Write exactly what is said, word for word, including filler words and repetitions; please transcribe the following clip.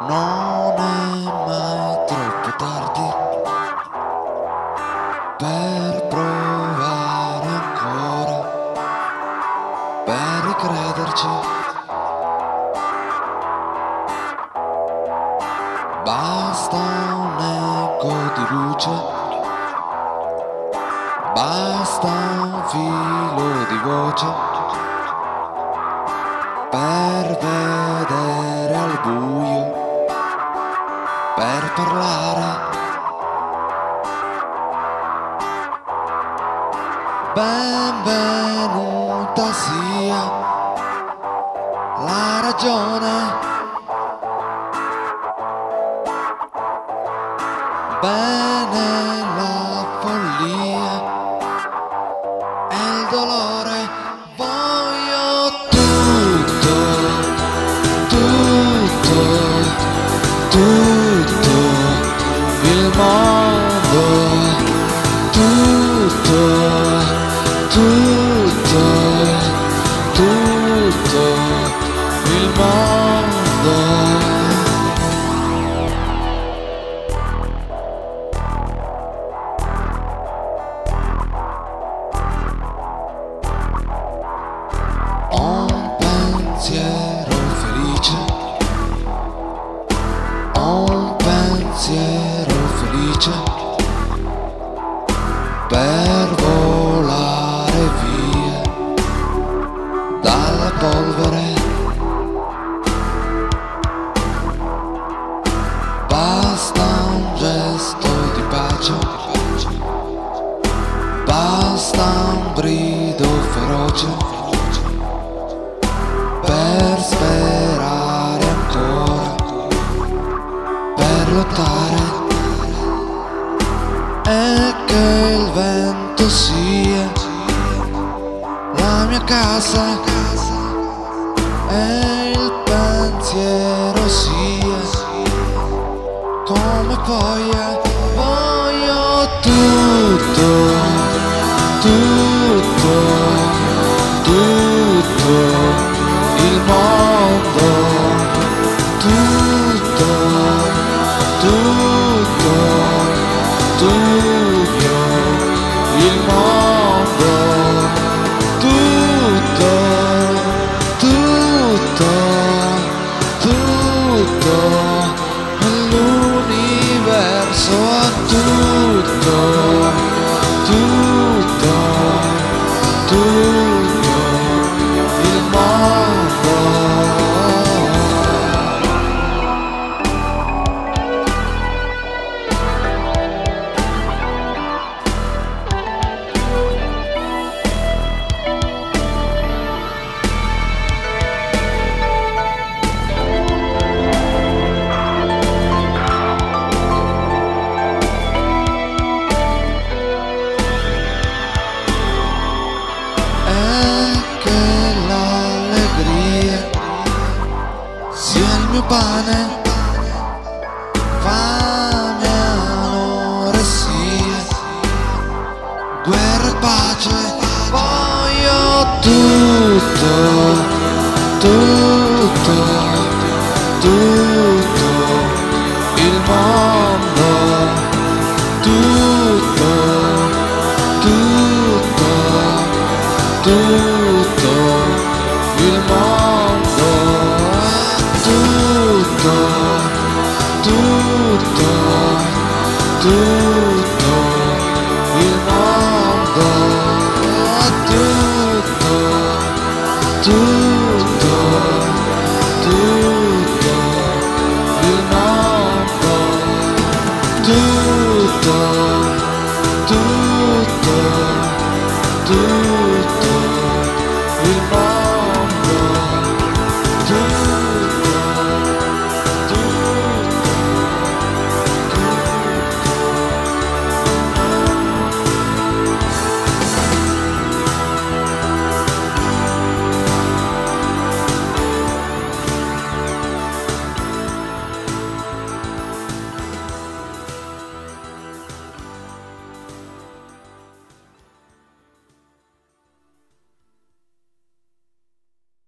Non è mai troppo tardi per provare ancora, per ricrederci. Basta un eco di luce, basta un filo di voce per vedere al buio, per parlare. Benvenuta sia la ragione, bene la follia e il dolore. Voglio tutto, tutto, tutto il mondo, tutto, tutto, tutto il mondo. Ho un pensiero felice, ho un pensiero felice per volare via dalla polvere. Basta un gesto di pace, basta un brido feroce per sperare ancora, per lottare, e che il vento sia la mia casa e il pensiero sia come poglia. Voglio tutto, tutto, tutto il mondo, tutto, tutto, tutto il mondo, tutto, tutto, tutto l'universo ha tutto, tutto, tutto il mondo. Sia il mio pane, fame, anoressia, guerra e pace. Voglio tutto, tutto, tutto il mondo, tutto, tutto, tutto il mondo, tutto, tutto, tutto.